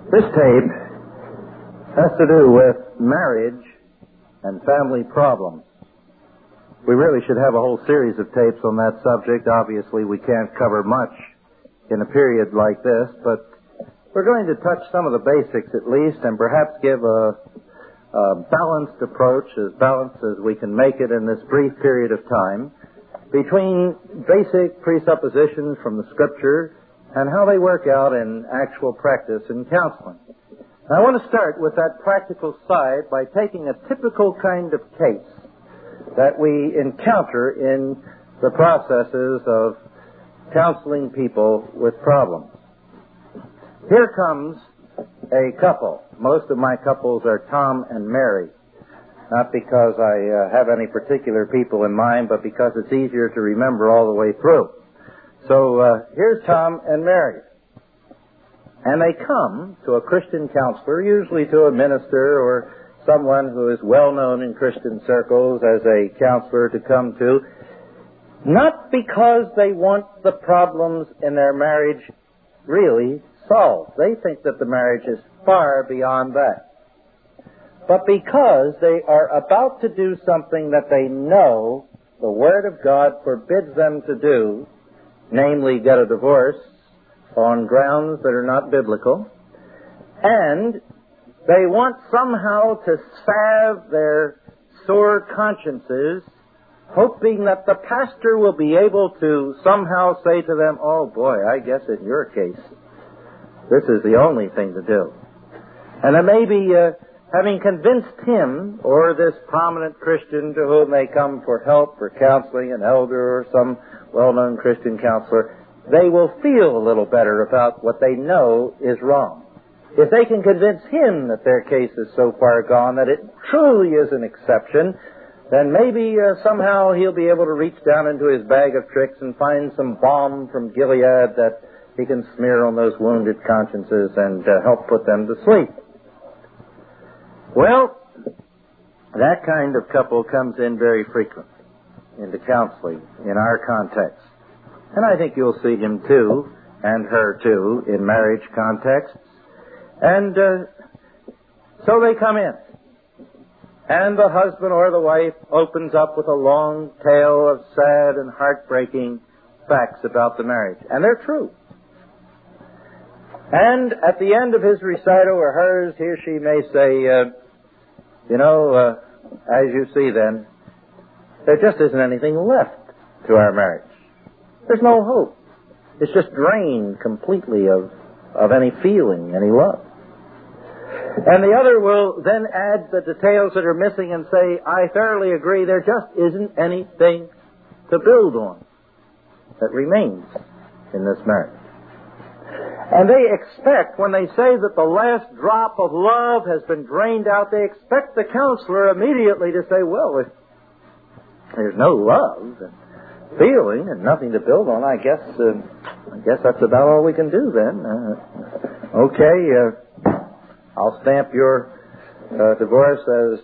This tape has to do with marriage and family problems. We really should have a whole series of tapes on that subject. Obviously, we can't cover much in a period like this, but we're going to touch some of the basics at least and perhaps give a balanced approach, as balanced as we can make it in this brief period of time, between basic presuppositions from the Scripture and how they work out in actual practice in counseling. And I want to start with that practical side by taking a typical kind of case that we encounter in the processes of counseling people with problems. Here comes a couple. Most of my couples are Tom and Mary. Not because I have any particular people in mind, but because it's easier to remember all the way through. So here's Tom and Mary. And they come to a Christian counselor, usually to a minister or someone who is well known in Christian circles as a counselor to come to, not because they want the problems in their marriage really solved. They think that the marriage is far beyond that. But because they are about to do something that they know the Word of God forbids them to do, namely get a divorce on grounds that are not biblical, and they want somehow to salve their sore consciences, hoping that the pastor will be able to somehow say to them, oh boy, I guess in your case, this is the only thing to do. And then maybe having convinced him or this prominent Christian to whom they come for help, for counseling, an elder or some well-known Christian counselor, they will feel a little better about what they know is wrong. If they can convince him that their case is so far gone that it truly is an exception, then maybe somehow he'll be able to reach down into his bag of tricks and find some balm from Gilead that he can smear on those wounded consciences and help put them to sleep. Well, that kind of couple comes in very frequently into counseling in our context. And I think you'll see him too, and her too, in marriage contexts. And so they come in. And the husband or the wife opens up with a long tale of sad and heartbreaking facts about the marriage. And they're true. And at the end of his recital or hers, he or she may say, as you see then, there just isn't anything left to our marriage. There's no hope. It's just drained completely of any feeling, any love. And the other will then add the details that are missing and say, I thoroughly agree, there just isn't anything to build on that remains in this marriage. And they expect, when they say that the last drop of love has been drained out, they expect the counselor immediately to say, well, if there's no love and feeling and nothing to build on, I guess that's about all we can do then. I'll stamp your divorce as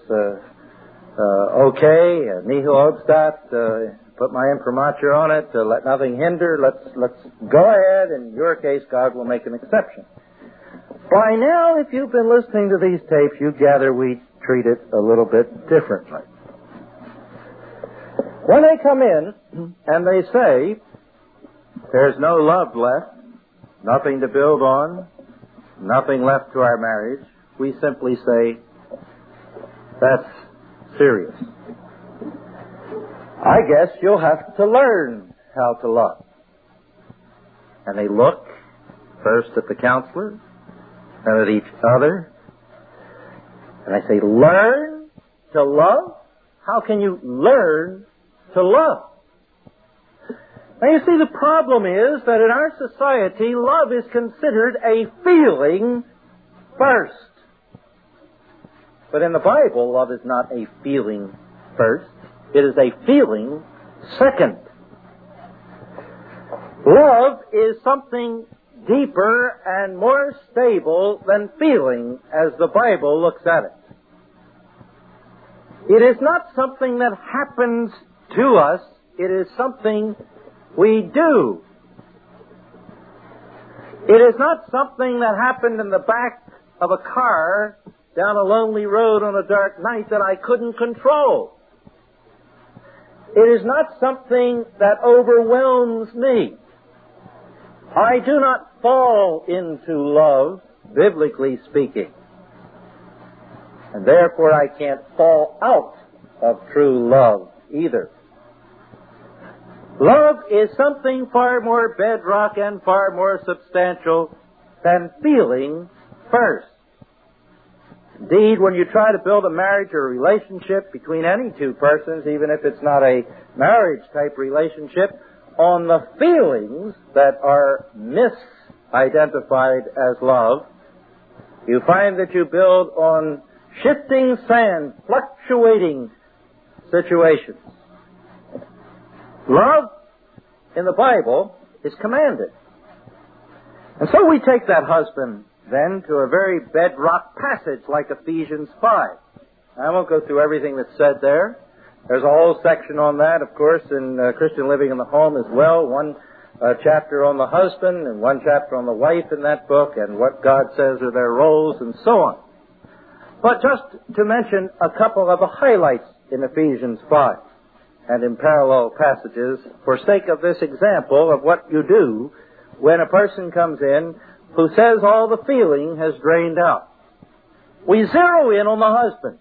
okay, nihil obstat, put my imprimatur on it, let nothing hinder, let's go ahead, in your case God will make an exception. By now, if you've been listening to these tapes, you gather we treat it a little bit differently. When they come in and they say, there's no love left, nothing to build on, nothing left to our marriage, we simply say, that's serious. I guess you'll have to learn how to love. And they look first at the counselor, then at each other, and I say, learn to love? How can you learn to love? Now you see, the problem is that in our society, love is considered a feeling first. But in the Bible, love is not a feeling first. It is a feeling second. Love is something deeper and more stable than feeling as the Bible looks at it. It is not something that happens to us. It is something we do. It is not something that happened in the back of a car down a lonely road on a dark night that I couldn't control. It is not something that overwhelms me. I do not fall into love, biblically speaking. And therefore I can't fall out of true love either. Love is something far more bedrock and far more substantial than feeling first. Indeed, when you try to build a marriage or a relationship between any two persons, even if it's not a marriage-type relationship, on the feelings that are misidentified as love, you find that you build on shifting sand, fluctuating situations. Love in the Bible is commanded. And so we take that husband then to a very bedrock passage like Ephesians 5. I won't go through everything that's said there. There's a whole section on that, of course, in Christian Living in the Home as well. One chapter on the husband and one chapter on the wife in that book and what God says are their roles and so on. But just to mention a couple of the highlights in Ephesians 5 and in parallel passages for sake of this example of what you do when a person comes in who says all the feeling has drained out. We zero in on the husband.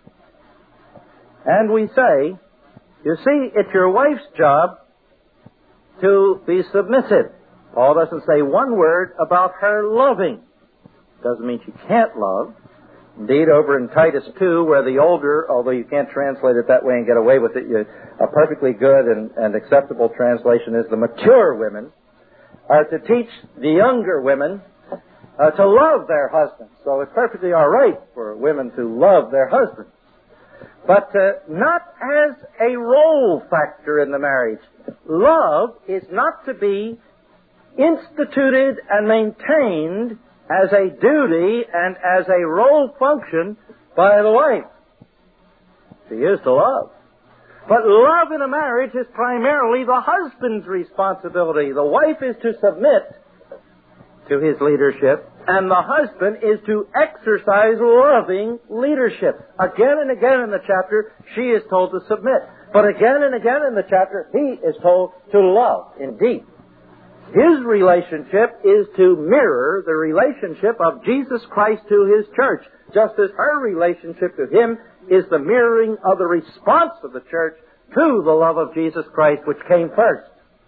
And we say, you see, it's your wife's job to be submissive. Paul doesn't say one word about her loving. Doesn't mean she can't love. Indeed, over in Titus 2, where the older, although you can't translate it that way and get away with it, a perfectly good and acceptable translation is the mature women are to teach the younger women to love their husbands. So it's perfectly all right for women to love their husbands. But not as a role factor in the marriage. Love is not to be instituted and maintained as a duty and as a role function by the wife. She is to love. But love in a marriage is primarily the husband's responsibility. The wife is to submit to his leadership, and the husband is to exercise loving leadership. Again and again in the chapter, she is told to submit. But again and again in the chapter, he is told to love. Indeed, his relationship is to mirror the relationship of Jesus Christ to his church, just as her relationship to him is the mirroring of the response of the church to the love of Jesus Christ, which came first.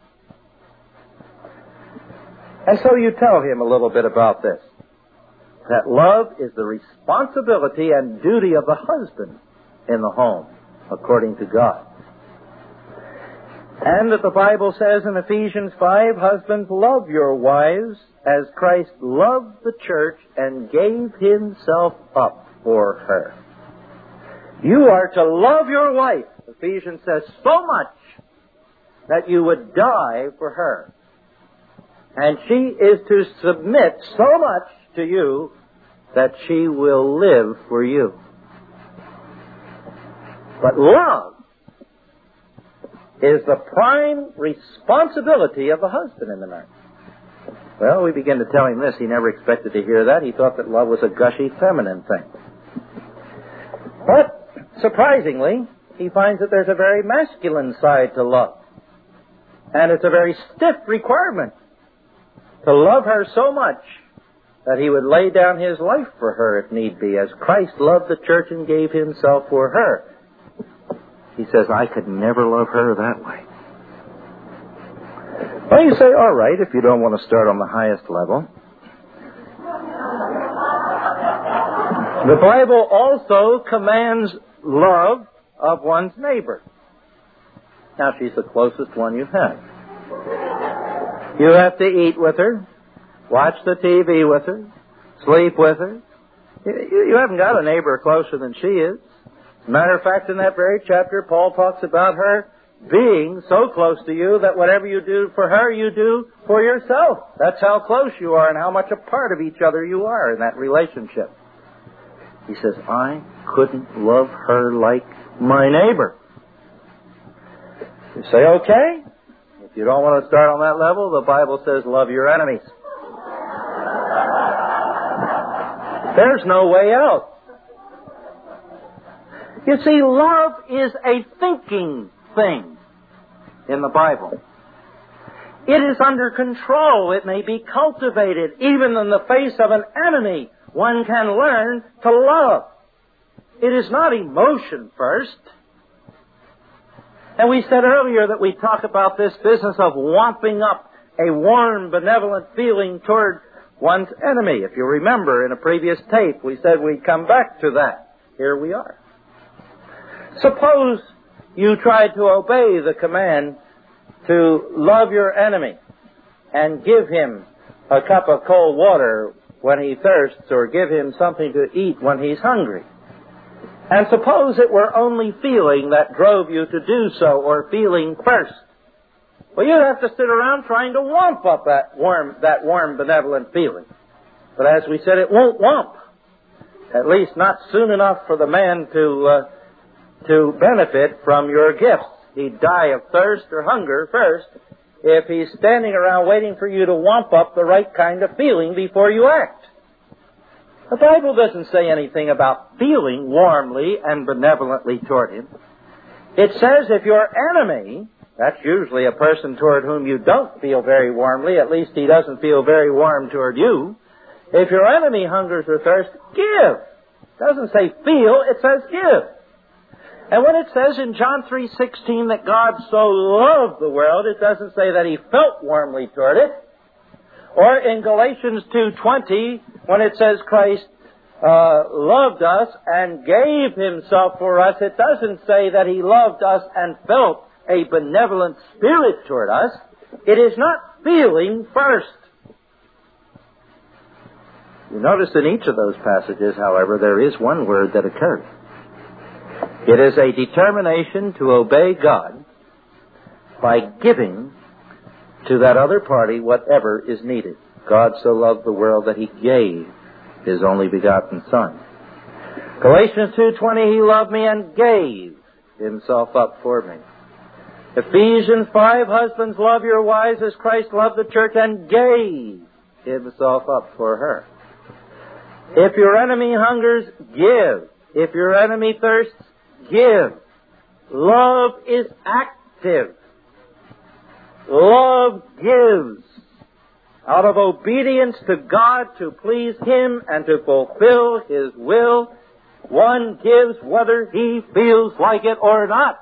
And so you tell him a little bit about this, that love is the responsibility and duty of the husband in the home, according to God. And that the Bible says in Ephesians 5, husbands, love your wives as Christ loved the church and gave himself up for her. You are to love your wife, Ephesians says, so much that you would die for her. And she is to submit so much to you that she will live for you. But love is the prime responsibility of the husband in the marriage. Well, we begin to tell him this. He never expected to hear that. He thought that love was a gushy, feminine thing. But, surprisingly, he finds that there's a very masculine side to love. And it's a very stiff requirement to love her so much that he would lay down his life for her if need be, as Christ loved the church and gave himself for her. He says, I could never love her that way. Well, you say, all right, if you don't want to start on the highest level. The Bible also commands love of one's neighbor. Now, she's the closest one you have. You have to eat with her, watch the TV with her, sleep with her. You haven't got a neighbor closer than she is. As a matter of fact, in that very chapter, Paul talks about her being so close to you that whatever you do for her, you do for yourself. That's how close you are and how much a part of each other you are in that relationship. He says, I couldn't love her like my neighbor. You say, okay. If you don't want to start on that level, the Bible says love your enemies. There's no way out. You see, love is a thinking thing in the Bible. It is under control. It may be cultivated. Even in the face of an enemy, one can learn to love. It is not emotion first. And we said earlier that we talk about this business of wamping up a warm, benevolent feeling toward one's enemy. If you remember in a previous tape, we said we'd come back to that. Here we are. Suppose you tried to obey the command to love your enemy and give him a cup of cold water when he thirsts, or give him something to eat when he's hungry. And suppose it were only feeling that drove you to do so, or feeling first. Well, you'd have to sit around trying to wamp up that warm, benevolent feeling. But as we said, it won't wamp. At least not soon enough for the man to benefit from your gifts. He'd die of thirst or hunger first if he's standing around waiting for you to wamp up the right kind of feeling before you act. The Bible doesn't say anything about feeling warmly and benevolently toward him. It says if your enemy, that's usually a person toward whom you don't feel very warmly, at least he doesn't feel very warm toward you, if your enemy hungers or thirsts, give. It doesn't say feel, it says give. And when it says in John 3:16 that God so loved the world, it doesn't say that he felt warmly toward it. Or in Galatians 2:20, when it says Christ loved us and gave himself for us, it doesn't say that he loved us and felt a benevolent spirit toward us. It is not feeling first. You notice in each of those passages, however, there is one word that occurs. It is a determination to obey God by giving to that other party whatever is needed. God so loved the world that he gave his only begotten Son. Galatians 2:20, he loved me and gave himself up for me. Ephesians 5, husbands, love your wives as Christ loved the church and gave himself up for her. If your enemy hungers, give. If your enemy thirsts, give. Love is active. Love gives. Out of obedience to God to please him and to fulfill his will, one gives whether he feels like it or not.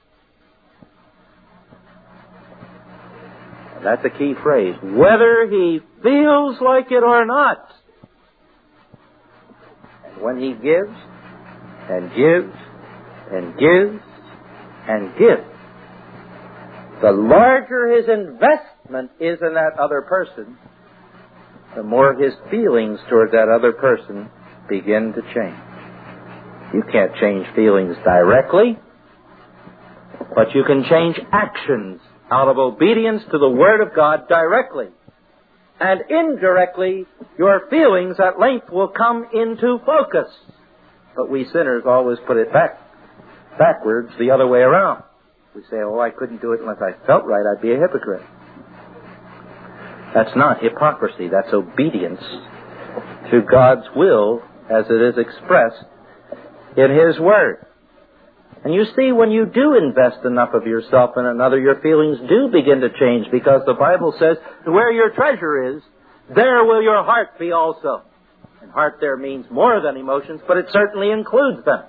And that's a key phrase. Whether he feels like it or not. And when he gives and gives and gives and gives, the larger his investment is in that other person, the more his feelings toward that other person begin to change. You can't change feelings directly, but you can change actions out of obedience to the Word of God directly. And indirectly, your feelings at length will come into focus. But we sinners always put it backwards, the other way around. We say, oh, I couldn't do it unless I felt right. I'd be a hypocrite. That's not hypocrisy. That's obedience to God's will as it is expressed in His Word. And you see, when you do invest enough of yourself in another, your feelings do begin to change, because the Bible says, where your treasure is, there will your heart be also. And heart there means more than emotions, but it certainly includes them.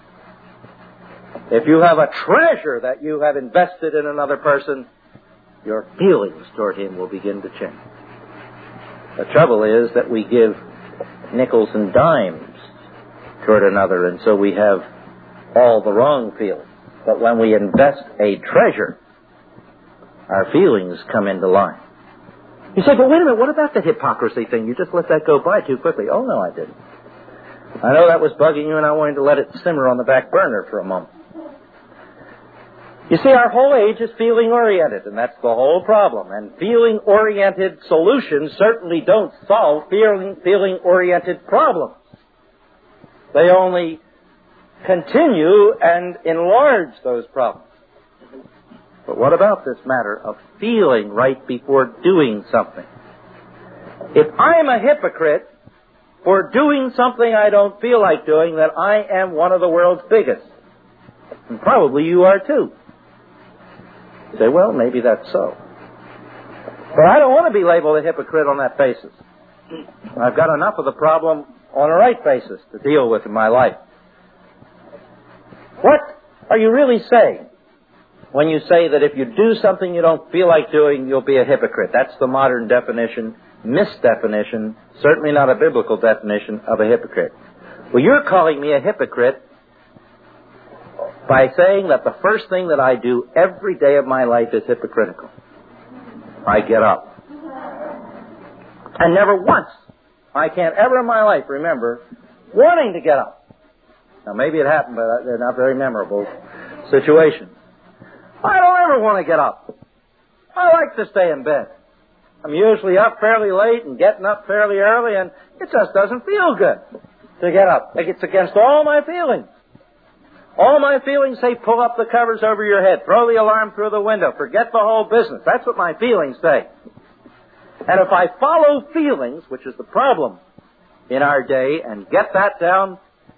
If you have a treasure that you have invested in another person, your feelings toward him will begin to change. The trouble is that we give nickels and dimes toward another, and so we have all the wrong feelings. But when we invest a treasure, our feelings come into line. You say, but wait a minute, what about the hypocrisy thing? You just let that go by too quickly. Oh, no, I didn't. I know that was bugging you, and I wanted to let it simmer on the back burner for a moment. You see, our whole age is feeling-oriented, and that's the whole problem. And feeling-oriented solutions certainly don't solve feeling-oriented problems. They only continue and enlarge those problems. But what about this matter of feeling right before doing something? If I'm a hypocrite for doing something I don't feel like doing, that I am one of the world's biggest. And probably you are too. You say, well, maybe that's so. But I don't want to be labeled a hypocrite on that basis. I've got enough of the problem on a right basis to deal with in my life. What are you really saying when you say that if you do something you don't feel like doing, you'll be a hypocrite? That's the modern definition, misdefinition, certainly not a biblical definition of a hypocrite. Well, you're calling me a hypocrite by saying that the first thing that I do every day of my life is hypocritical. I get up. And never once, I can't ever in my life remember wanting to get up. Now, maybe it happened, but they're not very memorable situations. I don't ever want to get up. I like to stay in bed. I'm usually up fairly late and getting up fairly early, and it just doesn't feel good to get up. It's against all my feelings. All my feelings say pull up the covers over your head, throw the alarm through the window, forget the whole business. That's what my feelings say. And if I follow feelings, which is the problem in our day, and get that down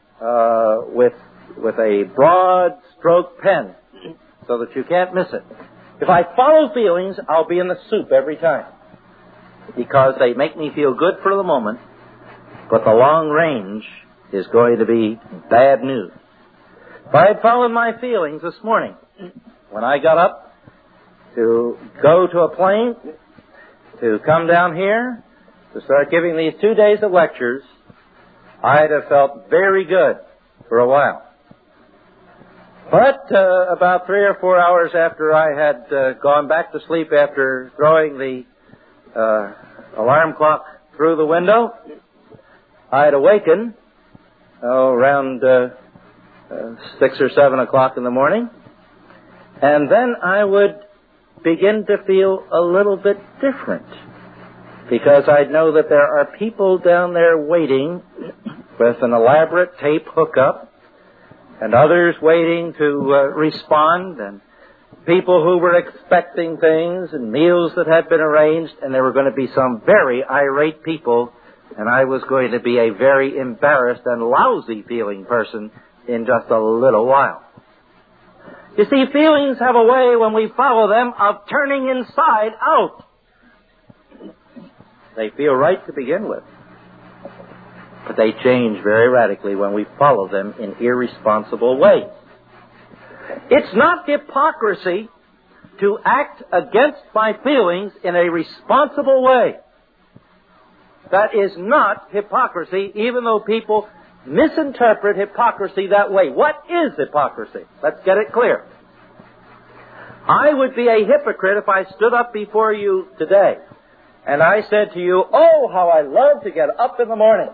with a broad stroke pen so that you can't miss it. If I follow feelings, I'll be in the soup every time because they make me feel good for the moment, but the long range is going to be bad news. If I had followed my feelings this morning when I got up to go to a plane, to come down here, to start giving these 2 days of lectures, I'd have felt very good for a while. But about 3 or 4 hours after I had gone back to sleep after throwing the alarm clock through the window, I'd awaken around 6 or 7 o'clock in the morning, and then I would begin to feel a little bit different because I'd know that there are people down there waiting with an elaborate tape hookup and others waiting to respond and people who were expecting things and meals that had been arranged, and there were going to be some very irate people, and I was going to be a very embarrassed and lousy feeling person in just a little while. You see, feelings have a way, when we follow them, of turning inside out. They feel right to begin with, but they change very radically when we follow them in irresponsible ways. It's not hypocrisy to act against my feelings in a responsible way. That is not hypocrisy, even though people misinterpret hypocrisy that way. What is hypocrisy? Let's get it clear. I would be a hypocrite if I stood up before you today and I said to you, oh, how I love to get up in the morning.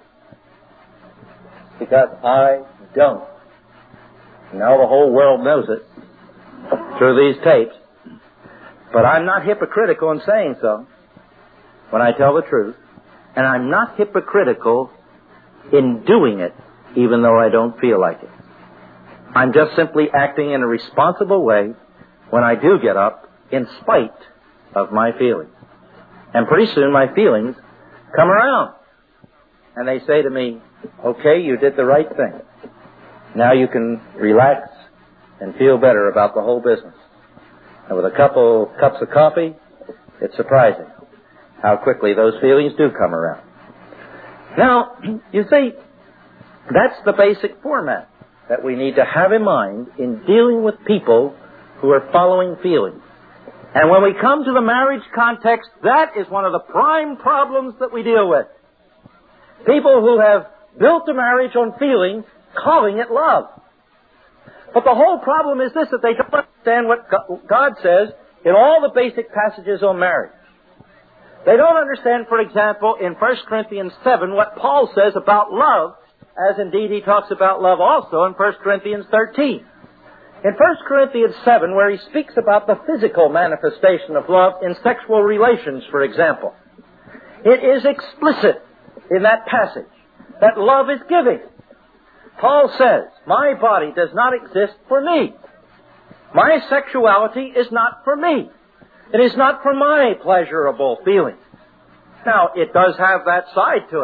Because I don't. Now the whole world knows it through these tapes. But I'm not hypocritical in saying so when I tell the truth. And I'm not hypocritical in doing it, even though I don't feel like it. I'm just simply acting in a responsible way when I do get up, in spite of my feelings. And pretty soon my feelings come around. And they say to me, okay, you did the right thing. Now you can relax and feel better about the whole business. And with a couple cups of coffee, it's surprising how quickly those feelings do come around. Now, you see, that's the basic format that we need to have in mind in dealing with people who are following feelings. And when we come to the marriage context, that is one of the prime problems that we deal with. People who have built a marriage on feelings, calling it love. But the whole problem is this, that they don't understand what God says in all the basic passages on marriage. They don't understand, for example, in 1 Corinthians 7, what Paul says about love, as indeed he talks about love also in 1 Corinthians 13. In 1 Corinthians 7, where he speaks about the physical manifestation of love in sexual relations, for example, it is explicit in that passage that love is giving. Paul says, my body does not exist for me. My sexuality is not for me. It is not for my pleasurable feelings. Now, it does have that side to it.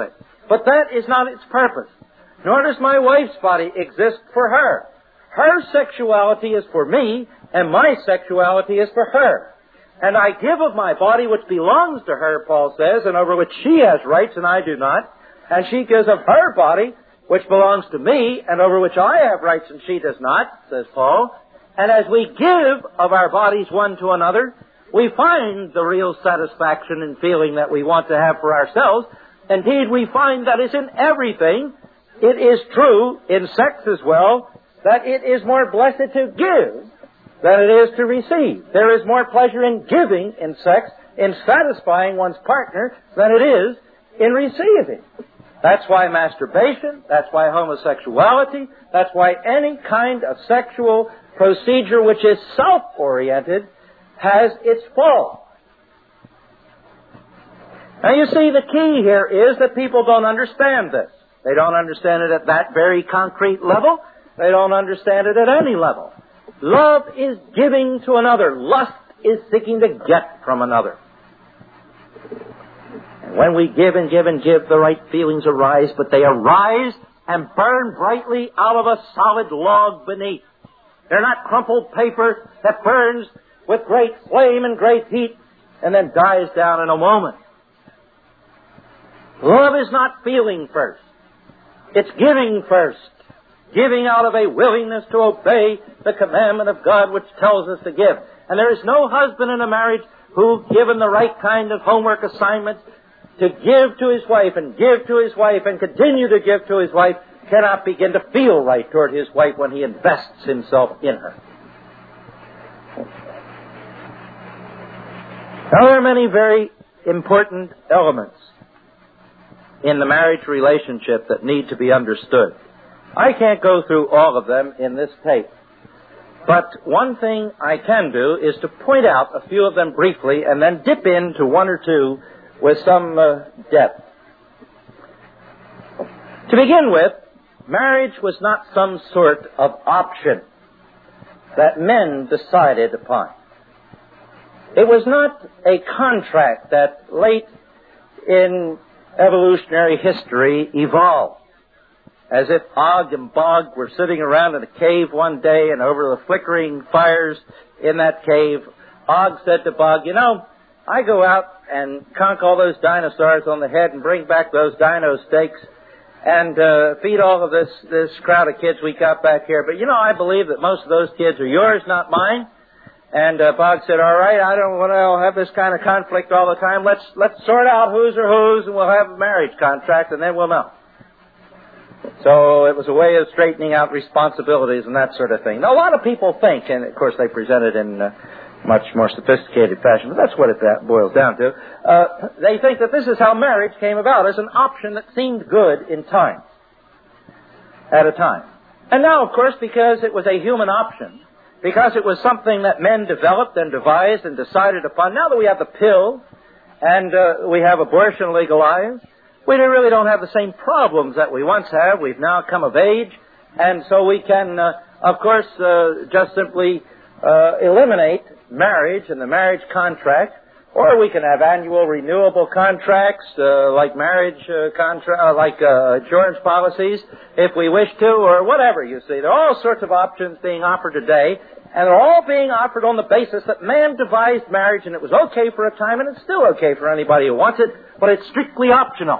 But that is not its purpose. Nor does my wife's body exist for her. Her sexuality is for me, and my sexuality is for her. And I give of my body which belongs to her, Paul says, and over which she has rights and I do not. And she gives of her body which belongs to me, and over which I have rights and she does not, says Paul. And as we give of our bodies one to another, we find the real satisfaction and feeling that we want to have for ourselves. Indeed, we find that is in everything. It is true in sex as well, that it is more blessed to give than it is to receive. There is more pleasure in giving in sex, in satisfying one's partner, than it is in receiving. That's why masturbation, that's why homosexuality, that's why any kind of sexual procedure which is self-oriented has its fall. Now you see, the key here is that people don't understand this. They don't understand it at that very concrete level. They don't understand it at any level. Love is giving to another. Lust is seeking to get from another. And when we give and give and give, the right feelings arise, but they arise and burn brightly out of a solid log beneath. They're not crumpled paper that burns with great flame and great heat and then dies down in a moment. Love is not feeling first. It's giving first. Giving out of a willingness to obey the commandment of God which tells us to give. And there is no husband in a marriage who, given the right kind of homework assignments, to give to his wife and give to his wife and continue to give to his wife, cannot begin to feel right toward his wife when he invests himself in her. Now, there are many very important elements in the marriage relationship that need to be understood. I can't go through all of them in this tape. But one thing I can do is to point out a few of them briefly and then dip into one or two with some depth. To begin with, marriage was not some sort of option that men decided upon. It was not a contract that late in evolutionary history evolved. As if Og and Bog were sitting around in a cave one day, and over the flickering fires in that cave, Og said to Bog, "You know, I go out and conk all those dinosaurs on the head and bring back those dino steaks and feed all of this crowd of kids we got back here. But, you know, I believe that most of those kids are yours, not mine." And Bog said, "All right, I don't want to have this kind of conflict all the time. Let's sort out who's are whose, and we'll have a marriage contract, and then we'll know." So it was a way of straightening out responsibilities and that sort of thing. Now, a lot of people think, and of course they present it in much more sophisticated fashion, but that's what it boils down to. They think that this is how marriage came about, as an option that seemed good in time, at a time. And now, of course, because it was a human option, because it was something that men developed and devised and decided upon, now that we have the pill and we have abortion legalized, we really don't have the same problems that we once had. We've now come of age, and so we can, of course, just simply eliminate marriage and the marriage contract, or we can have annual renewable contracts like marriage like insurance policies, if we wish to, or whatever. You see, there are all sorts of options being offered today, and they're all being offered on the basis that man devised marriage, and it was okay for a time, and it's still okay for anybody who wants it, but it's strictly optional.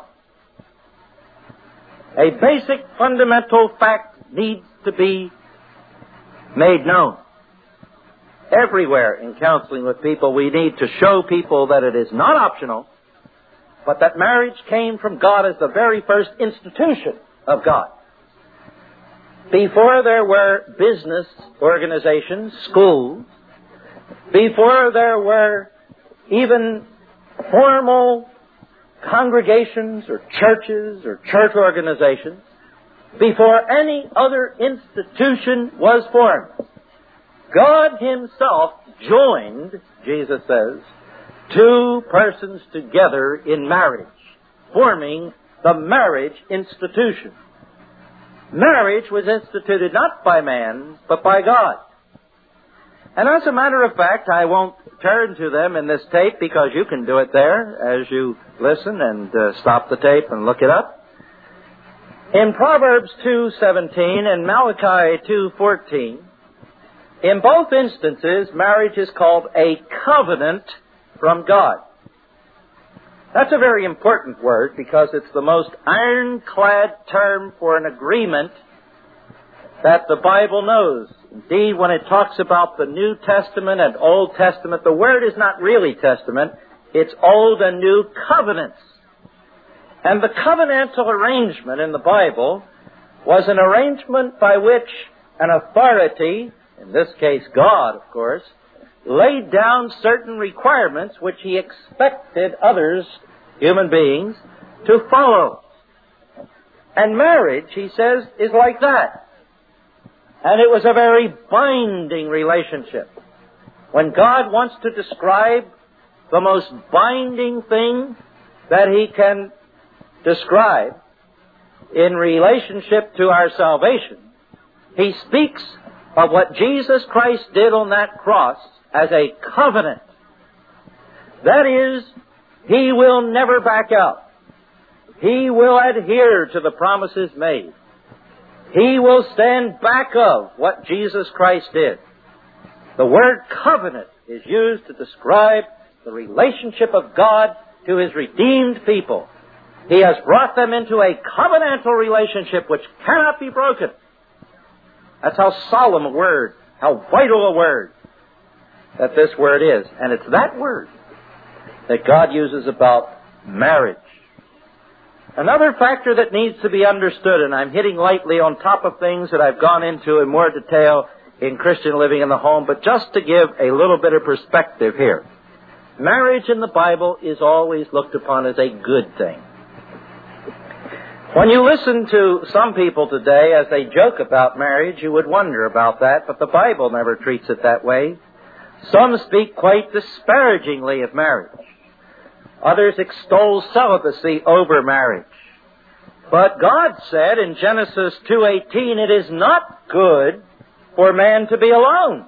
A basic fundamental fact needs to be made known. Everywhere in counseling with people, we need to show people that it is not optional, but that marriage came from God as the very first institution of God. Before there were business organizations, schools, before there were even formal congregations or churches or church organizations, before any other institution was formed, God Himself joined, Jesus says, two persons together in marriage, forming the marriage institution. Marriage was instituted not by man, but by God. And as a matter of fact, I won't turn to them in this tape because you can do it there as you listen and stop the tape and look it up. In Proverbs 2:17 and Malachi 2:14, in both instances, marriage is called a covenant from God. That's a very important word because it's the most ironclad term for an agreement that the Bible knows. Indeed, when it talks about the New Testament and Old Testament, the word is not really Testament, it's Old and New Covenants. And the covenantal arrangement in the Bible was an arrangement by which an authority, in this case God, of course, laid down certain requirements which he expected others, human beings, to follow. And marriage, he says, is like that. And it was a very binding relationship. When God wants to describe the most binding thing that he can describe in relationship to our salvation, he speaks of what Jesus Christ did on that cross as a covenant. That is, he will never back out. He will adhere to the promises made. He will stand back of what Jesus Christ did. The word covenant is used to describe the relationship of God to his redeemed people. He has brought them into a covenantal relationship which cannot be broken. That's how solemn a word, how vital a word that this word is. And it's that word that God uses about marriage. Another factor that needs to be understood, and I'm hitting lightly on top of things that I've gone into in more detail in Christian living in the home, but just to give a little bit of perspective here. Marriage in the Bible is always looked upon as a good thing. When you listen to some people today as they joke about marriage, you would wonder about that, but the Bible never treats it that way. Some speak quite disparagingly of marriage. Others extol celibacy over marriage. But God said in Genesis 2:18, it is not good for man to be alone.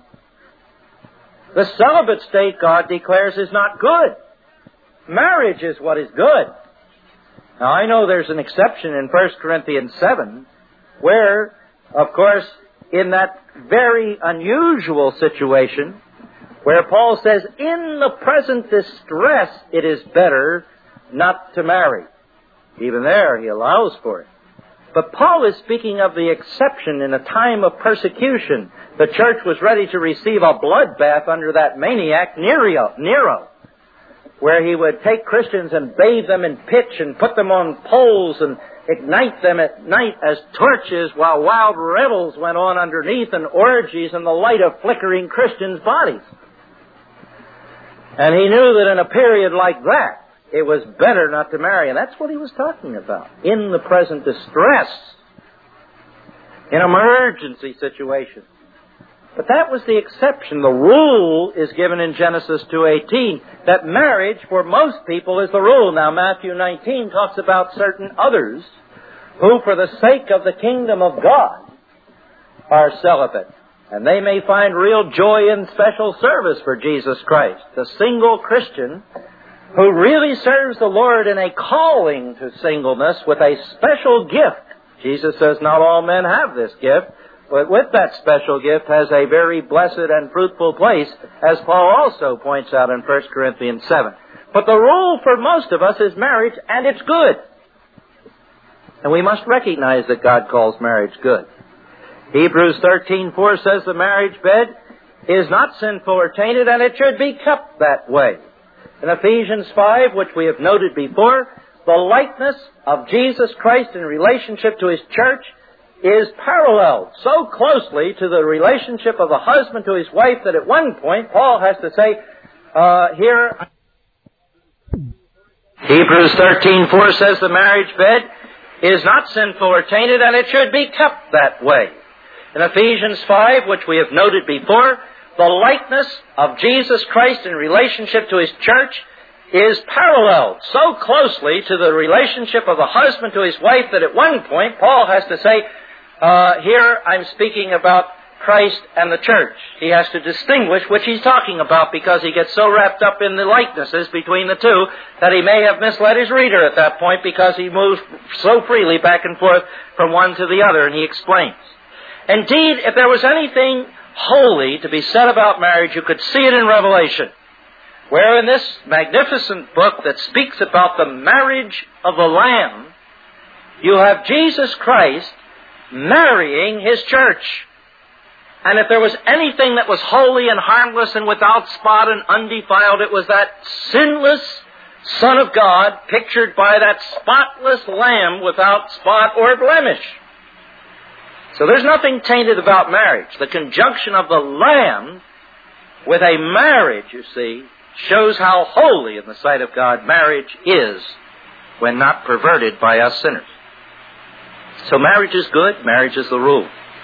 The celibate state, God declares, is not good. Marriage is what is good. Now, I know there's an exception in 1 Corinthians 7, where, of course, in that very unusual situation, where Paul says, in the present distress, it is better not to marry. Even there, he allows for it. But Paul is speaking of the exception in a time of persecution. The church was ready to receive a bloodbath under that maniac, Nero, where he would take Christians and bathe them in pitch and put them on poles and ignite them at night as torches while wild revels went on underneath and orgies in the light of flickering Christians' bodies. And he knew that in a period like that, it was better not to marry. And that's what he was talking about. In the present distress. In emergency situations. But that was the exception. The rule is given in Genesis 2:18 that marriage for most people is the rule. Now Matthew 19 talks about certain others who for the sake of the kingdom of God are celibate. And they may find real joy in special service for Jesus Christ. The single Christian who really serves the Lord in a calling to singleness with a special gift. Jesus says not all men have this gift, but with that special gift has a very blessed and fruitful place, as Paul also points out in 1 Corinthians 7. But the rule for most of us is marriage, and it's good. And we must recognize that God calls marriage good. Hebrews 13:4 says the marriage bed is not sinful or tainted, and it should be kept that way. In Ephesians 5, which we have noted before, the likeness of Jesus Christ in relationship to His church is paralleled so closely to the relationship of a husband to his wife that at one point Paul has to say, Hebrews 13:4 says the marriage bed is not sinful or tainted, and it should be kept that way. In Ephesians 5, which we have noted before, the likeness of Jesus Christ in relationship to His church is paralleled so closely to the relationship of a husband to his wife that at one point Paul has to say, here I'm speaking about Christ and the church. He has to distinguish which he's talking about because he gets so wrapped up in the likenesses between the two that he may have misled his reader at that point because he moves so freely back and forth from one to the other, and he explains. Indeed, if there was anything holy to be said about marriage, you could see it in Revelation, where in this magnificent book that speaks about the marriage of the Lamb, you have Jesus Christ marrying his church. And if there was anything that was holy and harmless and without spot and undefiled, it was that sinless Son of God pictured by that spotless Lamb without spot or blemish. So there's nothing tainted about marriage. The conjunction of the Lamb with a marriage, you see, shows how holy in the sight of God marriage is when not perverted by us sinners. So marriage is good. Marriage is the rule.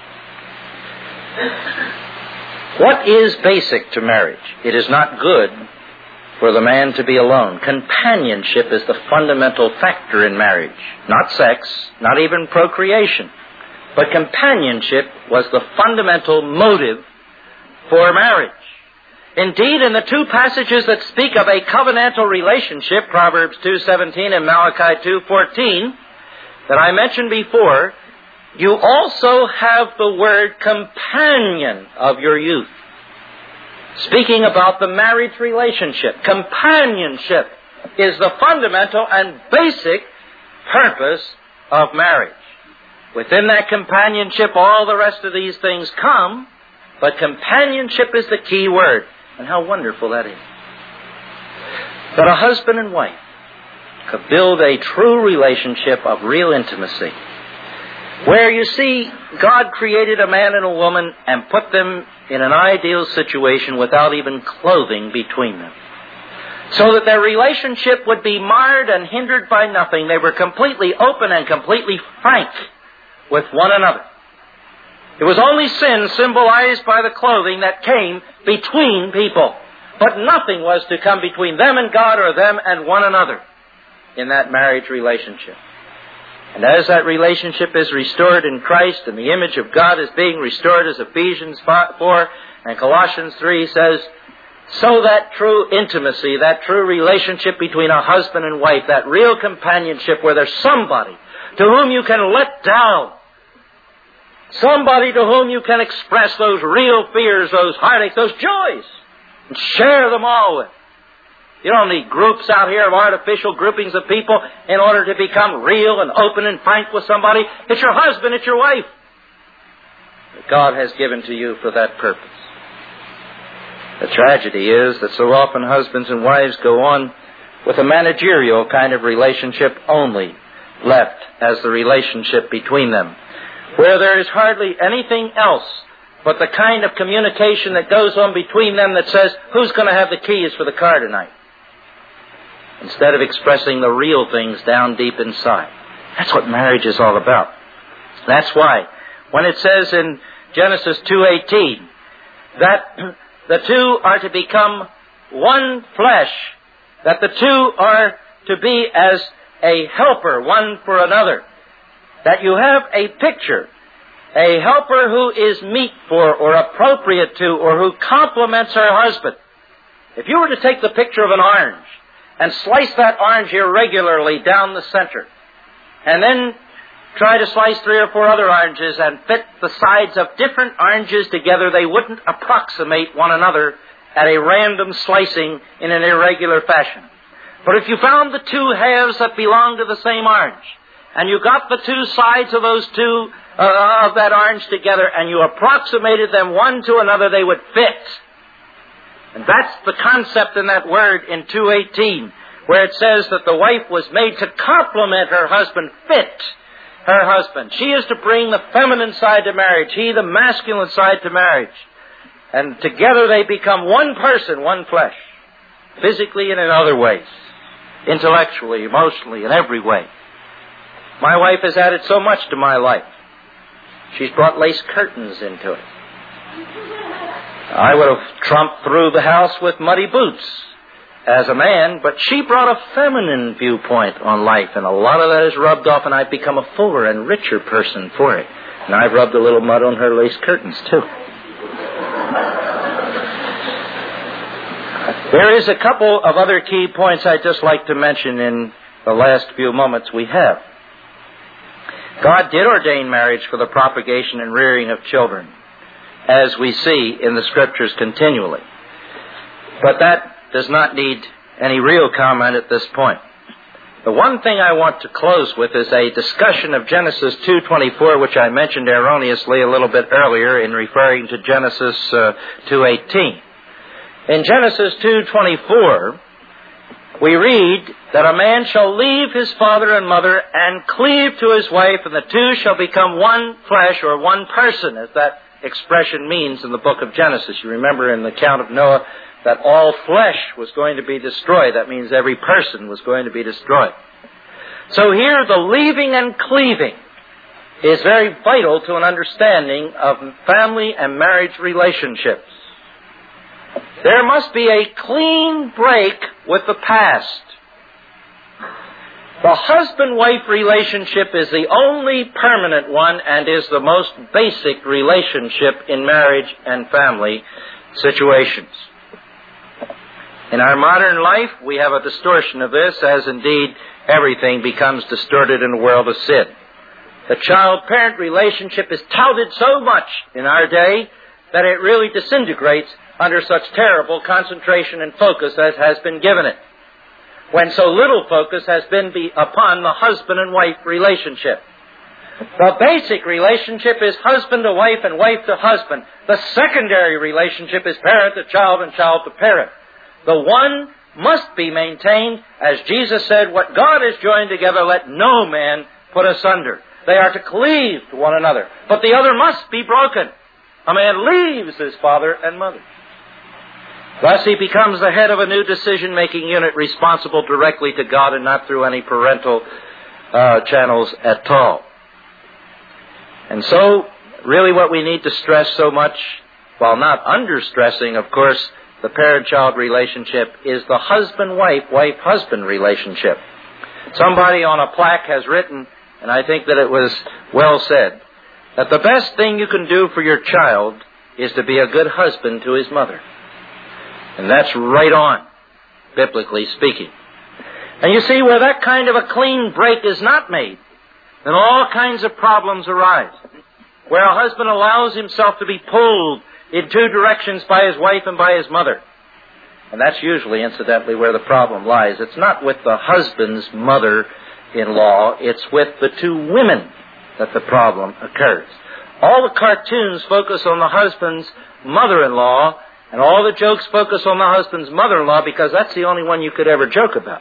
What is basic to marriage? It is not good for the man to be alone. Companionship is the fundamental factor in marriage. Not sex, not even procreation. But companionship was the fundamental motive for marriage. Indeed, in the two passages that speak of a covenantal relationship, Proverbs 2:17 and Malachi 2:14, that I mentioned before, you also have the word companion of your youth. Speaking about the marriage relationship, companionship is the fundamental and basic purpose of marriage. Within that companionship, all the rest of these things come, but companionship is the key word. And how wonderful that is. That a husband and wife could build a true relationship of real intimacy, where, you see, God created a man and a woman and put them in an ideal situation without even clothing between them, so that their relationship would be marred and hindered by nothing. They were completely open and completely frank with one another. It was only sin, symbolized by the clothing, that came between people. But nothing was to come between them and God or them and one another in that marriage relationship. And as that relationship is restored in Christ and the image of God is being restored, as Ephesians 4 and Colossians 3 says, so that true intimacy, that true relationship between a husband and wife, that real companionship where there's somebody to whom you can let down, somebody to whom you can express those real fears, those heartaches, those joys, and share them all with. You don't need groups out here of artificial groupings of people in order to become real and open and frank with somebody. It's your husband, it's your wife that God has given to you for that purpose. The tragedy is that so often husbands and wives go on with a managerial kind of relationship only left as the relationship between them, where there is hardly anything else but the kind of communication that goes on between them that says, who's going to have the keys for the car tonight? Instead of expressing the real things down deep inside. That's what marriage is all about. That's why when it says in Genesis 2:18 that the two are to become one flesh, that the two are to be as a helper one for another, that you have a picture, a helper who is meet for or appropriate to or who complements her husband. If you were to take the picture of an orange and slice that orange irregularly down the center, and then try to slice 3 or 4 other oranges and fit the sides of different oranges together, they wouldn't approximate one another at a random slicing in an irregular fashion. But if you found the two halves that belonged to the same orange, and you got the two sides of those two of that orange together, and you approximated them one to another, they would fit. And that's the concept in that word in 2:18, where it says that the wife was made to complement her husband, fit her husband. She is to bring the feminine side to marriage, he the masculine side to marriage. And together they become one person, one flesh, physically and in other ways, intellectually, emotionally, in every way. My wife has added so much to my life. She's brought lace curtains into it. I would have tromped through the house with muddy boots as a man, but she brought a feminine viewpoint on life, and a lot of that is rubbed off, and I've become a fuller and richer person for it. And I've rubbed a little mud on her lace curtains, too. There is a couple of other key points I'd just like to mention in the last few moments we have. God did ordain marriage for the propagation and rearing of children, as we see in the Scriptures continually. But that does not need any real comment at this point. The one thing I want to close with is a discussion of Genesis 2:24, which I mentioned erroneously a little bit earlier in referring to Genesis 2:18. In Genesis 2:24, we read that a man shall leave his father and mother and cleave to his wife, and the two shall become one flesh, or one person, as that expression means in the book of Genesis. You remember in the account of Noah that all flesh was going to be destroyed. That means every person was going to be destroyed. So here the leaving and cleaving is very vital to an understanding of family and marriage relationships. There must be a clean break with the past. The husband-wife relationship is the only permanent one and is the most basic relationship in marriage and family situations. In our modern life, we have a distortion of this, as indeed everything becomes distorted in a world of sin. The child-parent relationship is touted so much in our day that it really disintegrates under such terrible concentration and focus as has been given it, when so little focus has been upon the husband and wife relationship. The basic relationship is husband to wife and wife to husband. The secondary relationship is parent to child and child to parent. The one must be maintained, as Jesus said, what God has joined together, let no man put asunder. They are to cleave to one another, but the other must be broken. A man leaves his father and mother. Thus he becomes the head of a new decision-making unit responsible directly to God and not through any parental channels at all. And so, really what we need to stress so much, while not under-stressing, of course, the parent-child relationship, is the husband-wife, wife-husband relationship. Somebody on a plaque has written, and I think that it was well said, that the best thing you can do for your child is to be a good husband to his mother. And that's right on, biblically speaking. And you see, where that kind of a clean break is not made, then all kinds of problems arise. Where a husband allows himself to be pulled in two directions by his wife and by his mother. And that's usually, incidentally, where the problem lies. It's not with the husband's mother-in-law, it's with the two women that the problem occurs. All the cartoons focus on the husband's mother-in-law, and all the jokes focus on the husband's mother-in-law, because that's the only one you could ever joke about.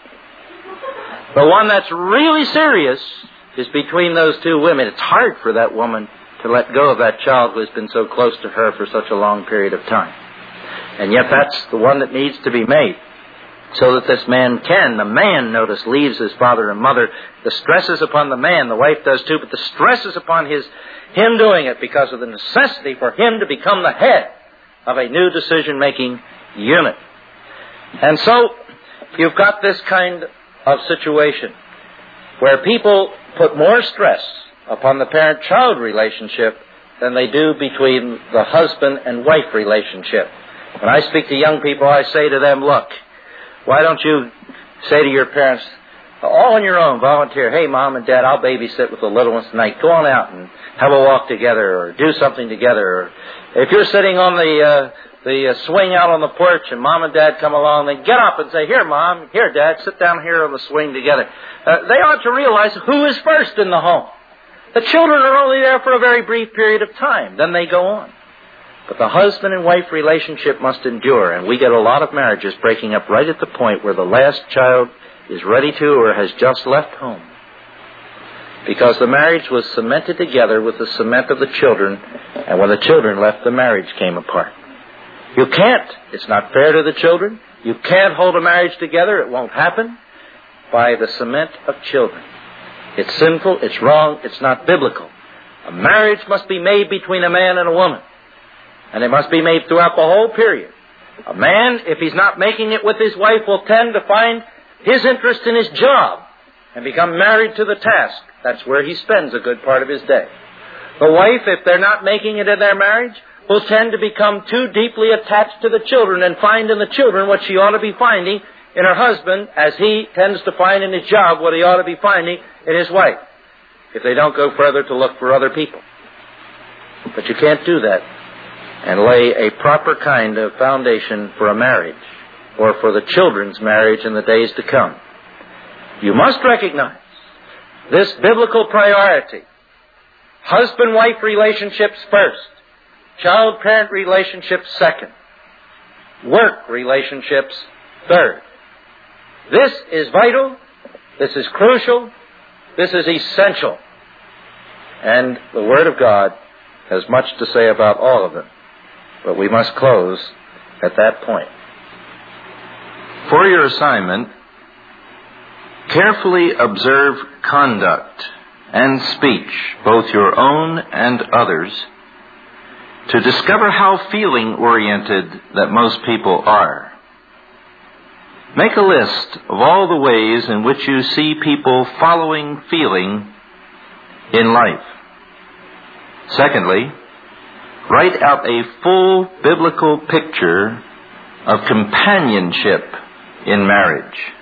The one that's really serious is between those two women. It's hard for that woman to let go of that child who has been so close to her for such a long period of time. And yet that's the one that needs to be made, so that this man can. The man, notice, leaves his father and mother. The stress is upon the man. The wife does too, but the stress is upon him doing it because of the necessity for him to become the head of a new decision-making unit. And so you've got this kind of situation where people put more stress upon the parent-child relationship than they do between the husband and wife relationship. When I speak to young people, I say to them, look, why don't you say to your parents, all on your own, volunteer, hey, Mom and Dad, I'll babysit with the little ones tonight. Go on out and have a walk together or do something together. Or if you're sitting on the swing out on the porch and Mom and Dad come along, then get up and say, here, Mom, here, Dad, sit down here on the swing together. They ought to realize who is first in the home. The children are only there for a very brief period of time. Then they go on. But the husband and wife relationship must endure, and we get a lot of marriages breaking up right at the point where the last child is ready to or has just left home. Because the marriage was cemented together with the cement of the children, and when the children left, the marriage came apart. You can't. It's not fair to the children. You can't hold a marriage together. It won't happen by the cement of children. It's sinful. It's wrong. It's not biblical. A marriage must be made between a man and a woman. And it must be made throughout the whole period. A man, if he's not making it with his wife, will tend to find his interest in his job and become married to the task. That's where he spends a good part of his day. The wife, if they're not making it in their marriage, will tend to become too deeply attached to the children and find in the children what she ought to be finding in her husband, as he tends to find in his job what he ought to be finding in his wife, if they don't go further to look for other people. But you can't do that and lay a proper kind of foundation for a marriage or for the children's marriage in the days to come. You must recognize this biblical priority. Husband-wife relationships first. Child-parent relationships second. Work relationships third. This is vital. This is crucial. This is essential. And the Word of God has much to say about all of them. But we must close at that point. For your assignment, carefully observe conduct and speech, both your own and others, to discover how feeling-oriented that most people are. Make a list of all the ways in which you see people following feeling in life. Secondly, write out a full biblical picture of companionship in marriage.